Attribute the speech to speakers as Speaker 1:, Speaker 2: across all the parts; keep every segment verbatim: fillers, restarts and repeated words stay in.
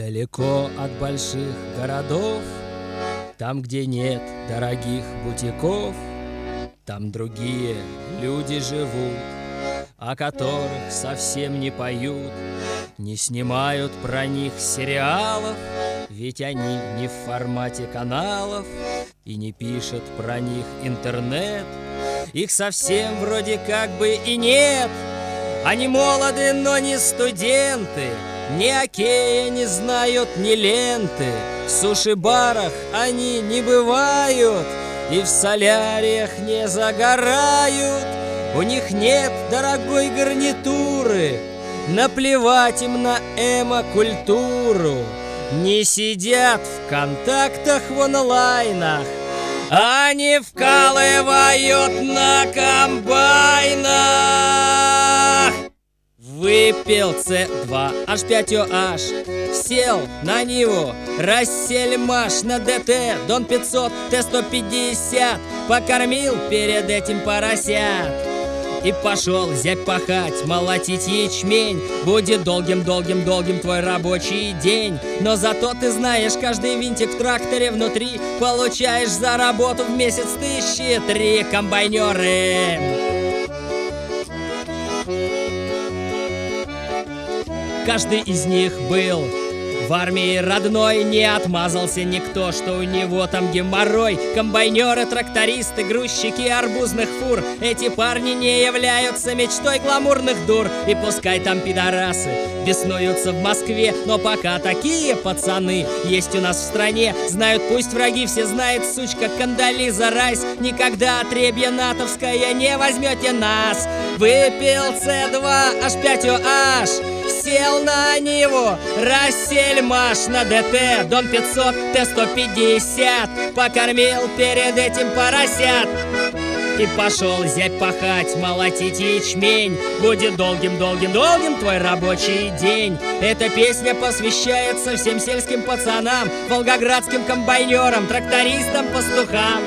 Speaker 1: Далеко от больших городов, там, где нет дорогих бутиков, там другие люди живут, о которых совсем не поют, не снимают про них сериалов, ведь они не в формате каналов, и не пишет про них интернет. Их совсем вроде как бы и нет. Они молоды, но не студенты, ни окея не знают, ни ленты. В суши-барах они не бывают и в соляриях не загорают. У них нет дорогой гарнитуры, наплевать им на эмо-культуру. Не сидят в контактах в онлайнах, они вкалывают на комбайнах. Выпил С два H пять O H, сел на Ниву, Рассельмаш на ДТ, Дон пятьсот, Т сто пятьдесят, покормил перед этим поросят. И пошел зять пахать, молотить ячмень. Будет долгим-долгим-долгим твой рабочий день. Но зато ты знаешь, каждый винтик в тракторе внутри получаешь за работу в месяц тысячи три. Комбайнеры. Каждый из них был в армии родной, не отмазался никто, что у него там геморрой. Комбайнеры, трактористы, грузчики арбузных фур, эти парни не являются мечтой гламурных дур. И пускай там пидорасы беснуются в Москве, но пока такие пацаны есть у нас в стране. Знают пусть враги, все знает сучка Кондолиза Райс. Никогда отребье натовское не возьмете нас. Выпил С два H пять O H, сел на Ниву, Рассельмаш на ДТ, Дон пятьсот, Т сто пятьдесят, покормил перед этим поросят. И пошел зять пахать, молотить ячмень. Будет долгим-долгим-долгим твой рабочий день. Эта песня посвящается всем сельским пацанам, волгоградским комбайнерам, трактористам, пастухам.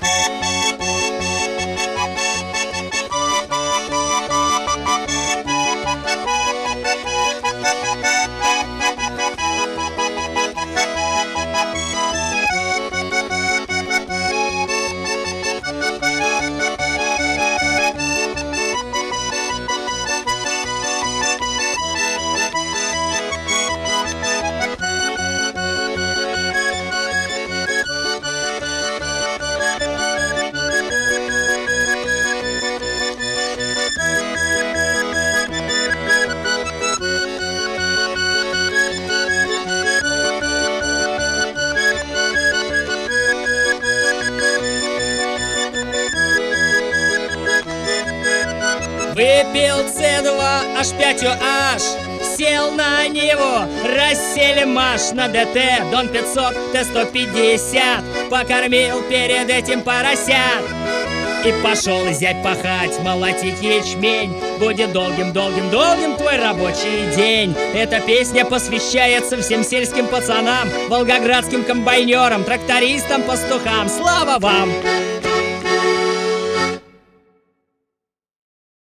Speaker 1: Выпил С два H пять O H, сел на Ниву, Рассельмаш на ДТ, Дон пятьсот, Т сто пятьдесят, покормил перед этим поросят. И пошел зять пахать, молотить ячмень. Будет долгим-долгим-долгим твой рабочий день. Эта песня посвящается всем сельским пацанам, волгоградским комбайнерам, трактористам, пастухам. Слава вам!